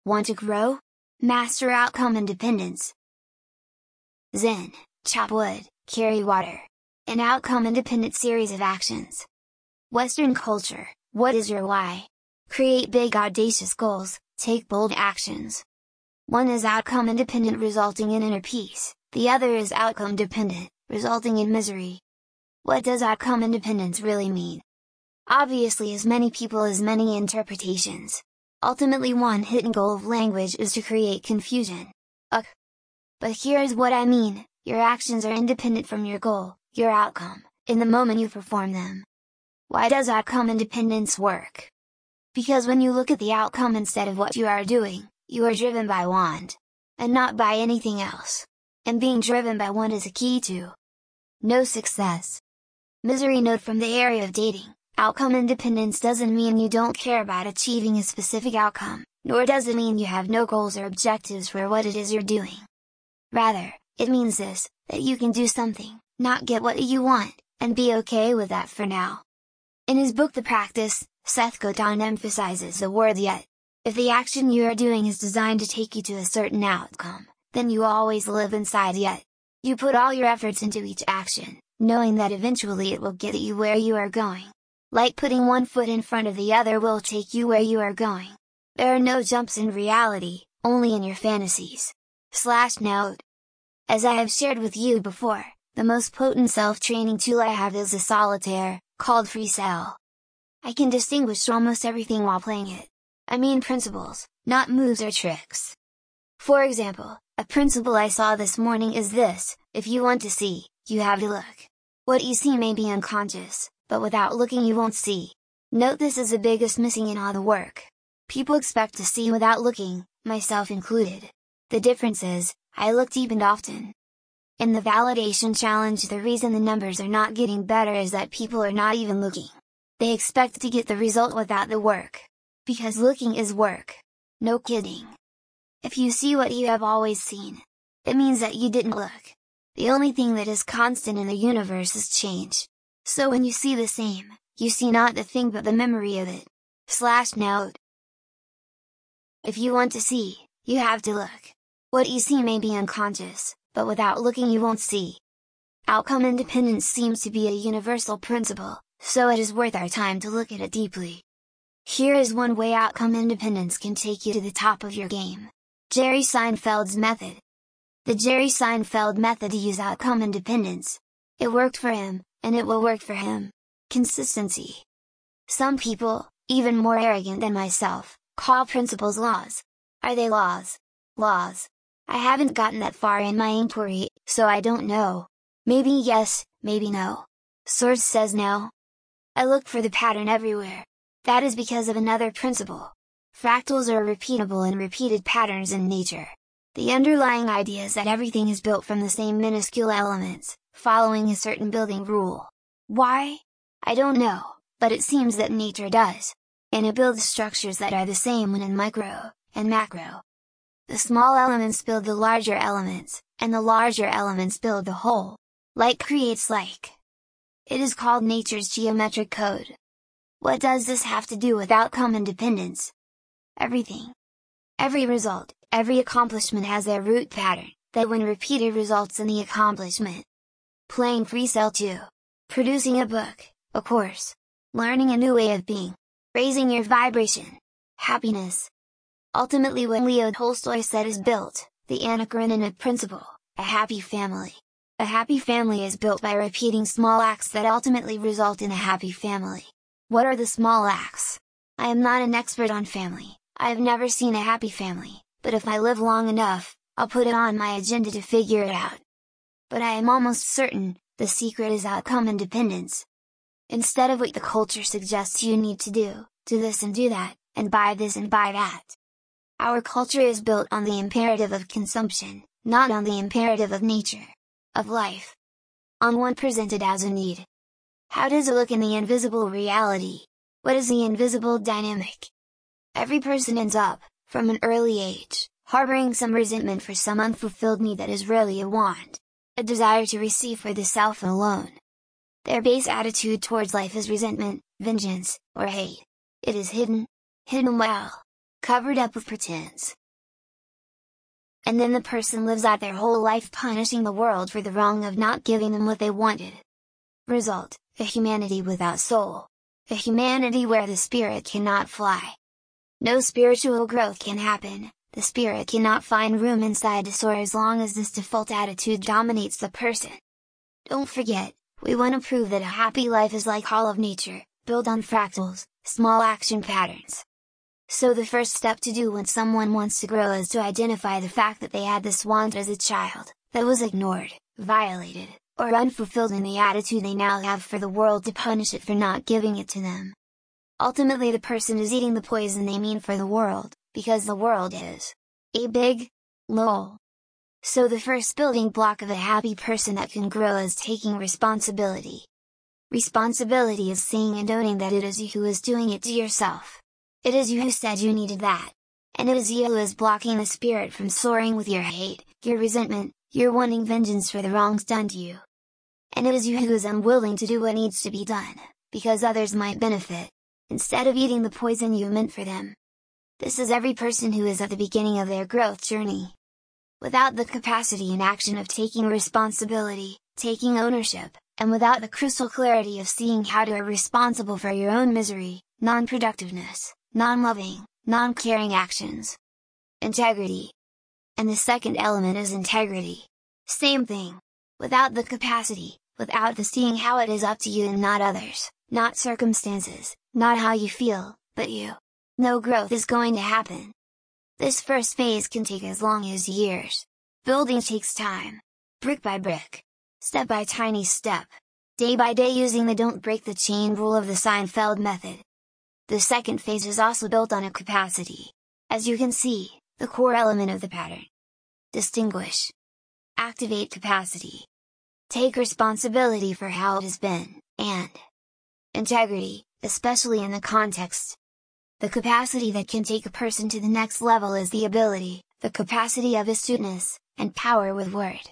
Want to grow? Master outcome independence. Zen, chop wood, carry water. An outcome-independent series of actions. Western culture, what is your why? Create big audacious goals, take bold actions. One is outcome-independent resulting in inner peace, the other is outcome-dependent, resulting in misery. What does outcome independence really mean? Obviously as many people as many interpretations. Ultimately one hidden goal of language is to create confusion. But here's what I mean, your actions are independent from your goal, your outcome, in the moment you perform them. Why does outcome independence work? Because when you look at the outcome instead of what you are doing, you are driven by want, and not by anything else. And being driven by want is a key to no success. Misery note from the area of dating, outcome independence doesn't mean you don't care about achieving a specific outcome, nor does it mean you have no goals or objectives for what it is you're doing. Rather, it means this, that you can do something, not get what you want, and be okay with that for now. In his book The Practice, Seth Godin emphasizes the word yet. If the action you are doing is designed to take you to a certain outcome, then you always live inside yet. You put all your efforts into each action, knowing that eventually it will get you where you are going. Like putting one foot in front of the other will take you where you are going. There are no jumps in reality, only in your fantasies. /note. As I have shared with you before, the most potent self-training tool I have is a solitaire, called Freecell. I can distinguish almost everything while playing it. I mean principles, not moves or tricks. For example, a principle I saw this morning is this: if you want to see, you have to look. What you see may be unconscious, but without looking you won't see. Note this is the biggest missing in all the work. People expect to see without looking, myself included. The difference is, I look deep and often. In the validation challenge, the reason the numbers are not getting better is that people are not even looking. They expect to get the result without the work. Because looking is work. No kidding. If you see what you have always seen, it means that you didn't look. The only thing that is constant in the universe is change. So when you see the same, you see not the thing but the memory of it. /note. If you want to see, you have to look. What you see may be unconscious, but without looking you won't see. Outcome independence seems to be a universal principle, so it is worth our time to look at it deeply. Here is one way outcome independence can take you to the top of your game. Jerry Seinfeld's method. The Jerry Seinfeld method to use outcome independence. It worked for him, and it will work for him. Consistency. Some people, even more arrogant than myself, call principles laws. Are they laws? Laws. I haven't gotten that far in my inquiry, so I don't know. Maybe yes, maybe no. Source says no. I look for the pattern everywhere. That is because of another principle. Fractals are repeatable and repeated patterns in nature. The underlying idea is that everything is built from the same minuscule elements, following a certain building rule. Why? I don't know, but it seems that nature does. And it builds structures that are the same when in micro and macro. The small elements build the larger elements, and the larger elements build the whole. Like creates like. It is called nature's geometric code. What does this have to do with outcome independence? Everything. Every result, every accomplishment has their root pattern, that when repeated results in the accomplishment. Playing Freecell 2. Producing a book, a course. Learning a new way of being. Raising your vibration. Happiness. Ultimately what Leo Tolstoy said is built, the Anna Karenina principle, a happy family. A happy family is built by repeating small acts that ultimately result in a happy family. What are the small acts? I am not an expert on family, I have never seen a happy family, but if I live long enough, I'll put it on my agenda to figure it out. But I am almost certain, the secret is outcome independence. Instead of what the culture suggests you need to do this and do that, and buy this and buy that. Our culture is built on the imperative of consumption, not on the imperative of nature, of life. On one presented as a need. How does it look in the invisible reality? What is the invisible dynamic? Every person ends up, from an early age, harboring some resentment for some unfulfilled need that is really a want, a desire to receive for the self alone. Their base attitude towards life is resentment, vengeance, or hate. It is hidden well. covered up with pretense. And then the person lives out their whole life punishing the world for the wrong of not giving them what they wanted. Result, a humanity without soul. A humanity where the spirit cannot fly. No spiritual growth can happen, the spirit cannot find room inside to soar as long as this default attitude dominates the person. Don't forget, we want to prove that a happy life is like all of nature, built on fractals, small action patterns. So the first step to do when someone wants to grow is to identify the fact that they had this want as a child, that was ignored, violated, or unfulfilled in the attitude they now have for the world to punish it for not giving it to them. Ultimately the person is eating the poison they mean for the world, because the world is a big lol. So the first building block of a happy person that can grow is taking responsibility. Responsibility is seeing and owning that it is you who is doing it to yourself. It is you who said you needed that. And it is you who is blocking the spirit from soaring with your hate, your resentment, your wanting vengeance for the wrongs done to you. And it is you who is unwilling to do what needs to be done, because others might benefit, instead of eating the poison you meant for them. This is every person who is at the beginning of their growth journey. Without the capacity and action of taking responsibility, taking ownership, and without the crystal clarity of seeing how to are responsible for your own misery, non-productiveness, non-loving, non-caring actions. Integrity. And the second element is integrity. Same thing. Without the capacity, without the seeing how it is up to you and not others, not circumstances, not how you feel, but you. No growth is going to happen. This first phase can take as long as years. Building takes time. Brick by brick. Step by tiny step. Day by day using the don't break the chain rule of the Seinfeld method. The second phase is also built on a capacity. As you can see, the core element of the pattern. Distinguish. Activate capacity. Take responsibility for how it has been, and integrity, especially in the context. The capacity that can take a person to the next level is the ability, the capacity of astuteness, and power with word.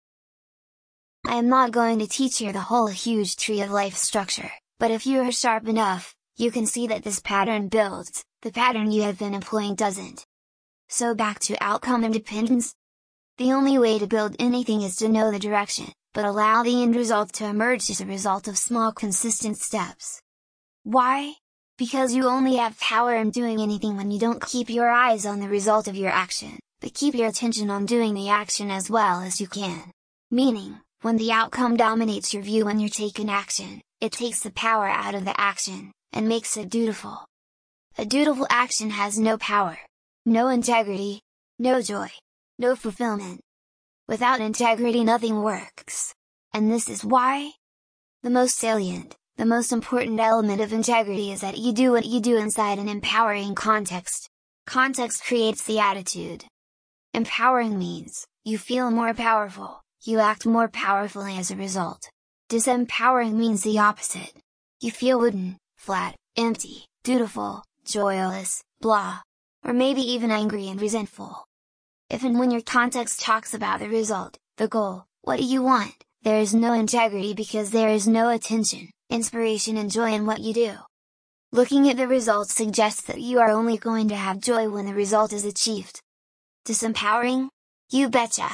I am not going to teach here the whole huge tree of life structure, but if you are sharp enough, you can see that this pattern builds, the pattern you have been employing doesn't. So back to outcome independence. The only way to build anything is to know the direction, but allow the end result to emerge as a result of small consistent steps. Why? Because you only have power in doing anything when you don't keep your eyes on the result of your action, but keep your attention on doing the action as well as you can. Meaning, when the outcome dominates your view when you're taking action, it takes the power out of the action, and makes it dutiful. A dutiful action has no power, no integrity, no joy, no fulfillment. Without integrity nothing works. And this is why? The most salient, the most important element of integrity is that you do what you do inside an empowering context. Context creates the attitude. Empowering means, you feel more powerful, you act more powerfully as a result. Disempowering means the opposite. You feel wooden, flat, empty, dutiful, joyless, blah. Or maybe even angry and resentful. If and when your context talks about the result, the goal, what do you want, there is no integrity because there is no attention, inspiration and joy in what you do. Looking at the result suggests that you are only going to have joy when the result is achieved. Disempowering? You betcha!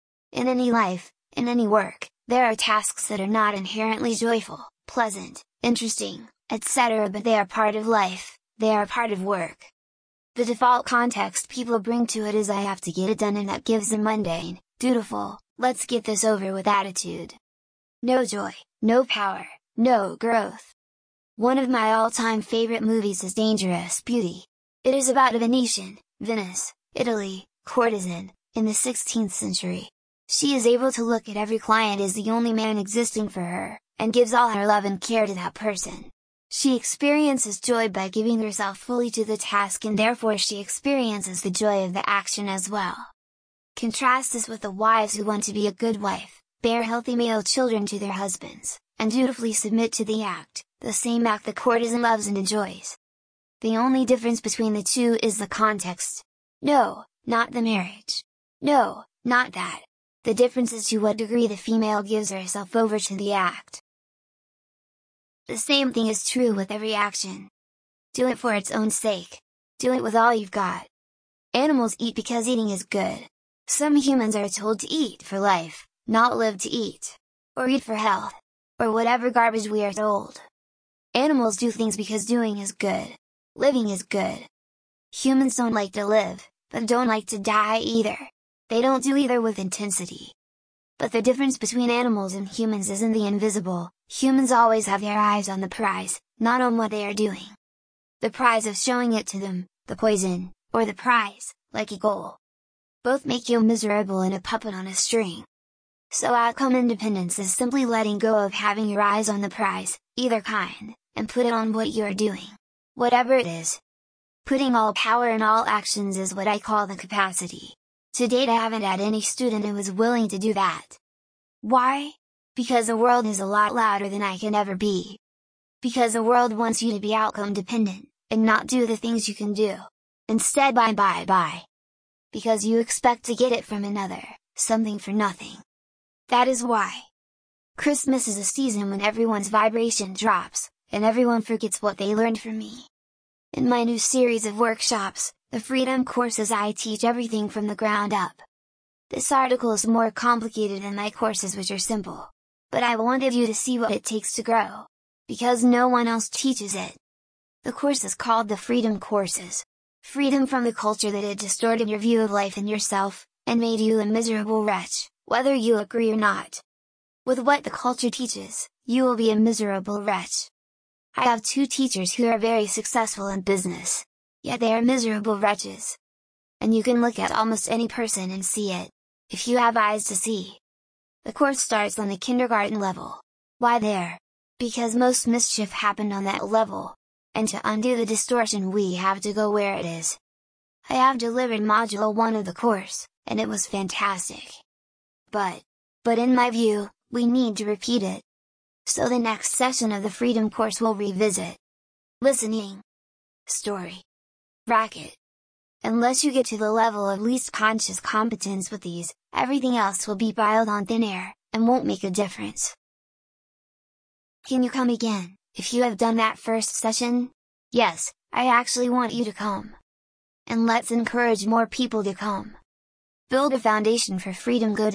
In any life, in any work, there are tasks that are not inherently joyful, pleasant, interesting, etc. but they are part of life, they are part of work. The default context people bring to it is I have to get it done, and that gives a mundane, dutiful, let's get this over with attitude. No joy, no power, no growth. One of my all-time favorite movies is Dangerous Beauty. It is about a Venetian, Venice, Italy, courtesan, in the 16th century. She is able to look at every client as the only man existing for her, and gives all her love and care to that person. She experiences joy by giving herself fully to the task, and therefore she experiences the joy of the action as well. Contrast this with the wives who want to be a good wife, bear healthy male children to their husbands, and dutifully submit to the act, the same act the courtesan loves and enjoys. The only difference between the two is the context. No, not the marriage. No, not that. The difference is to what degree the female gives herself over to the act. The same thing is true with every action. Do it for its own sake. Do it with all you've got. Animals eat because eating is good. Some humans are told to eat for life, not live to eat. Or eat for health. Or whatever garbage we are told. Animals do things because doing is good. Living is good. Humans don't like to live, but don't like to die either. They don't do either with intensity. But the difference between animals and humans isn't the invisible. Humans always have their eyes on the prize, not on what they are doing. The prize of showing it to them, the poison, or the prize, like a goal. Both make you miserable and a puppet on a string. So outcome independence is simply letting go of having your eyes on the prize, either kind, and put it on what you are doing. Whatever it is. Putting all power in all actions is what I call the capacity. To date I haven't had any student who was willing to do that. Why? Because the world is a lot louder than I can ever be. Because the world wants you to be outcome dependent, and not do the things you can do. Instead buy. Because you expect to get it from another, something for nothing. That is why. Christmas is a season when everyone's vibration drops, and everyone forgets what they learned from me. In my new series of workshops, the Freedom Courses, I teach everything from the ground up. This article is more complicated than my courses, which are simple. But I wanted you to see what it takes to grow. Because no one else teaches it. The course is called the Freedom Courses. Freedom from the culture that had distorted your view of life and yourself, and made you a miserable wretch, whether you agree or not. With what the culture teaches, you will be a miserable wretch. I have 2 teachers who are very successful in business. Yet they are miserable wretches. And you can look at almost any person and see it, if you have eyes to see. The course starts on the kindergarten level. Why there? Because most mischief happened on that level. And to undo the distortion we have to go where it is. I have delivered Module 1 of the course, and it was fantastic. But in my view, we need to repeat it. So the next session of the Freedom Course will revisit listening, story, racket. Unless you get to the level of least conscious competence with these, everything else will be piled on thin air, and won't make a difference. Can you come again, if you have done that first session? Yes, I actually want you to come. And let's encourage more people to come. Build a foundation for freedom. Go to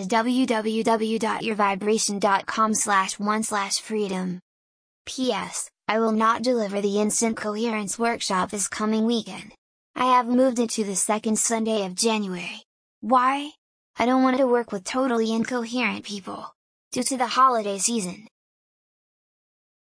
www.yourvibration.com/1/freedom. P.S. I will not deliver the Instant Coherence Workshop this coming weekend. I have moved it to the second Sunday of January. Why? I don't want to work with totally incoherent people. Due to the holiday season,